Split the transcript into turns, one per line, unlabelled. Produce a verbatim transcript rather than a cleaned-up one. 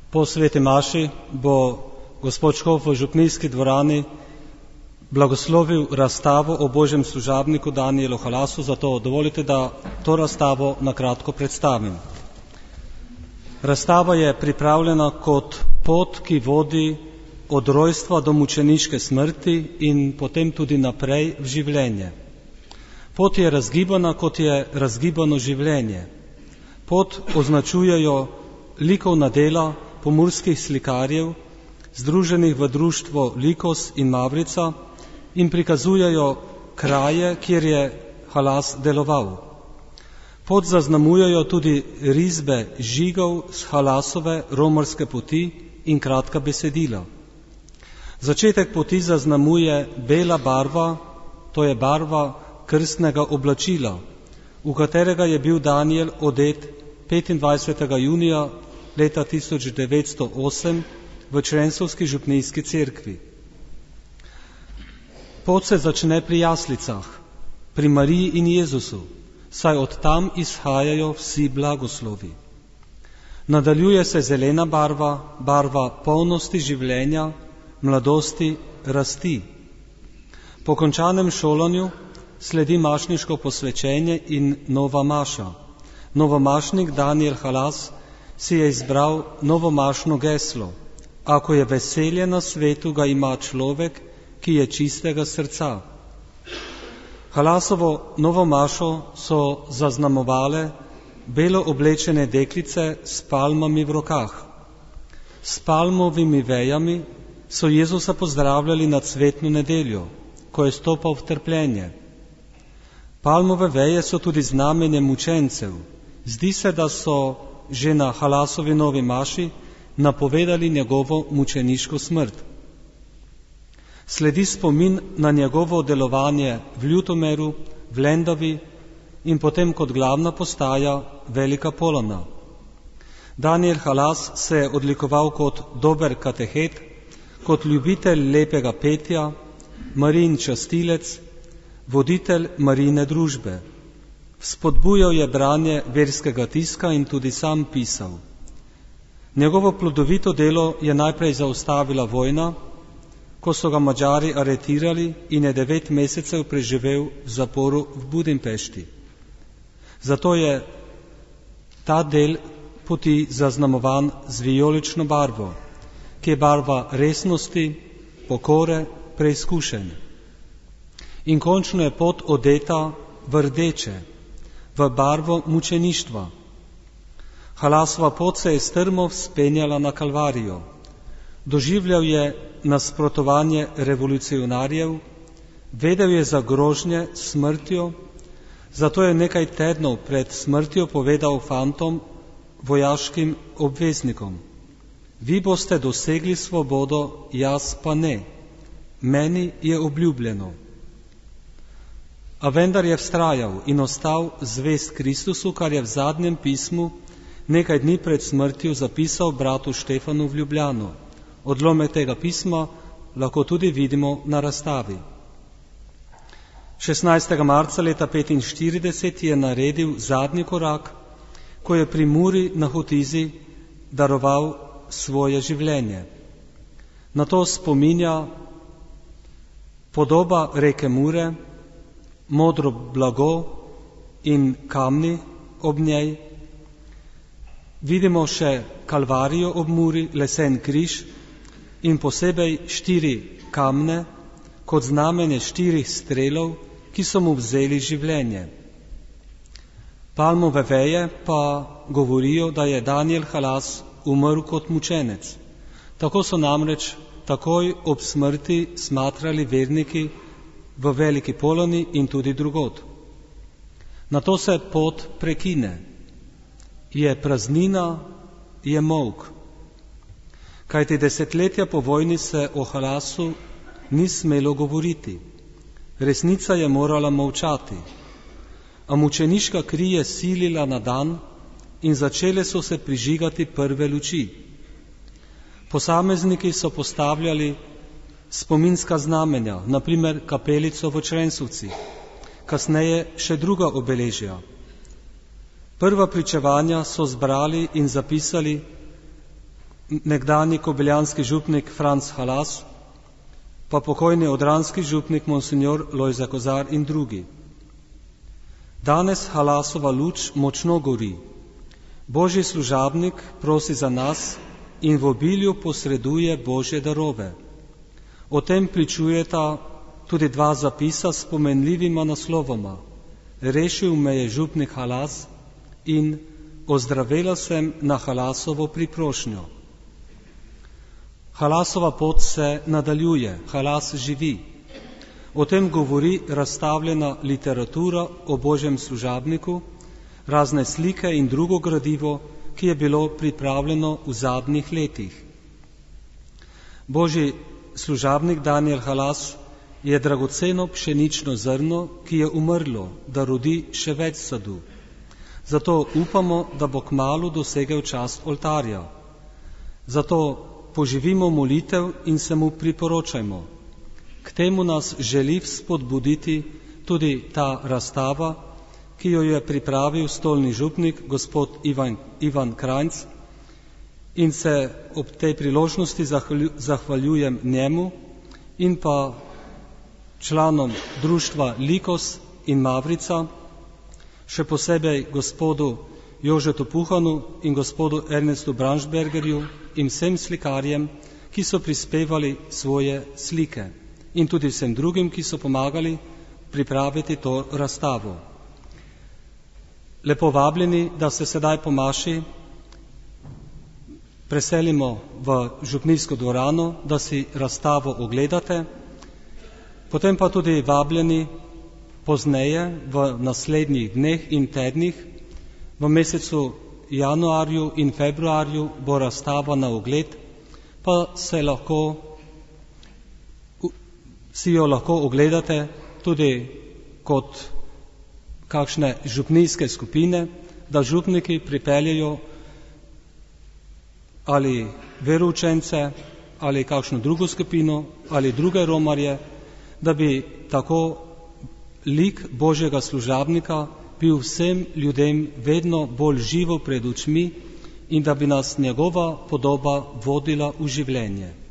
Po sveti maši bo gospod škof v župnijski dvorani blagoslovil razstavo o Božjem služabniku Danijelu Halasu, zato dovolite, da to razstavo na kratko predstavim. Razstava je pripravljena kot pot, ki vodi od rojstva do mučeniške smrti in potem tudi naprej v življenje. Pot je razgibana, kot je razgibano življenje. Pot označujejo likovna dela pomurskih slikarjev, združenih v društvo Likos in Mavrica, in prikazujejo kraje, kjer je Halas deloval. Pot zaznamujejo tudi risbe žigov z Halasove romarske poti in kratka besedila. Začetek poti zaznamuje bela barva, to je barva krstnega oblačila, v katerega je bil Danijel odet petindvajsetega junija leta tisoč devetsto osem v Črensovski župnijski cerkvi. Pot se začne pri jaslicah, pri Mariji in Jezusu, saj od tam izhajajo vsi blagoslovi. Nadaljuje se zelena barva, barva polnosti življenja, mladosti, rasti. Po končanem šolanju sledi mašniško posvečenje in nova maša. Novomašnik Danijel Halas si je izbral novomašno geslo: ako je veselje na svetu, ga ima človek, ki je čistega srca. Halasovo novomašo so zaznamovale belo oblečene deklice s palmami v rokah. S palmovimi vejami so Jezusa pozdravljali na cvetno nedeljo, ko je stopal v trpljenje. Palmove veje so tudi znamenje mučencev. Zdi se, da so že na Halasovi novi maši napovedali njegovo mučeniško smrt. Sledi spomin na njegovo delovanje v Ljutomeru, v Lendavi in potem kot glavna postaja Velika Polona. Danijel Halas se je odlikoval kot dober katehet, kot ljubitelj lepega petja, Marijin častilec, voditelj Marijine družbe. Spodbujal je branje verskega tiska in tudi sam pisal. Njegovo plodovito delo je najprej zaustavila vojna, ko so ga Madžari aretirali in je devet mesecev preživel v zaporu v Budimpešti. Zato je ta del poti zaznamovan z vijolično barvo, ki je barva resnosti, pokore, preizkušenj. In končno je pot odeta v rdeče, v barvo mučeništva. Halasova pot se je strmo vzpenjala na Kalvarijo. Doživljal je nasprotovanje revolucionarjev, vedel je za grožnje s smrtjo, zato je nekaj tednov pred smrtjo povedal fantom, vojaškim obveznikom: vi boste dosegli svobodo, jaz pa ne. Meni je obljubljeno. A vendar je vztrajal in ostal zvest Kristusu, kar je v zadnjem pismu nekaj dni pred smrtjo zapisal bratu Štefanu v Ljubljano. Odlomek tega pisma lahko tudi vidimo na razstavi. šestnajstega marca leta petinštirideset je naredil zadnji korak, ko je pri Muri na Hotizi daroval svoje življenje. Na to spominja podoba reke Mure, modro blago in kamni ob njej. Vidimo še Kalvarijo ob Muri, lesen križ in posebej štiri kamne kot znamenje štirih strelov, ki so mu vzeli življenje. Palmove veje pa govorijo, da je Danijel Halas umrl kot mučenec. Tako so namreč takoj ob smrti smatrali verniki v Veliki Poloni in tudi drugod. Nato se pot prekine. Je praznina, je molk. Kajti desetletja po vojni se o Halasu ni smelo govoriti. Resnica je morala molčati. A mučeniška kri je silila na dan in začele so se prižigati prve luči. Posamezniki so postavljali spominska znamenja, na primer kapelico v Črensovcih, kasneje še druga obeležja. Prva pričevanja so zbrali in zapisali nekdani kobeljanski župnik Franc Halas, pa pokojni odranski župnik monsignor Lojze Kozar in drugi. Danes Halasova luč močno gori. Božji služabnik prosi za nas in v obilju posreduje Božje darove. O tem pričujeta tudi dva zapisa s pomenljivima naslovoma: Rešil me je župnik Halas in Ozdravela sem na Halasovo priprošnjo. Halasova pot se nadaljuje, Halas živi. O tem govori razstavljena literatura o Božjem služabniku, razne slike in drugo gradivo, ki je bilo pripravljeno v zadnjih letih. Božji služabnik Daniel Halas je dragoceno pšenično zrno, ki je umrlo, da rodi še več sadu. Zato upamo, da bo kmalu dosegel čast oltarja. Zato poživimo molitev in se mu priporočajmo. K temu nas želi spodbuditi tudi ta razstava, ki jo je pripravil stolni župnik gospod Ivan, Ivan Krajnc, in se ob tej priložnosti zahvaljujem njemu in pa članom društva Likos in Mavrica, še posebej gospodu Jožetu Puhanu in gospodu Ernestu Branšbergerju in vsem slikarjem, ki so prispevali svoje slike, in tudi vsem drugim, ki so pomagali pripraviti to razstavo. Lepo vabljeni, da se sedaj po maši preselimo v župnijsko dvorano, da si razstavo ogledate, potem pa tudi vabljeni pozneje v naslednjih dneh in tednih, v mesecu januarju in februarju bo razstava na ogled, pa se lahko, si jo lahko ogledate tudi kot kakšne župnijske skupine, da župniki pripeljejo ali veroučence ali kakšno drugo skupino ali druge romarje, da bi tako lik Božjega služabnika bil vsem ljudem vedno bolj živo pred očmi in da bi nas njegova podoba vodila v življenje.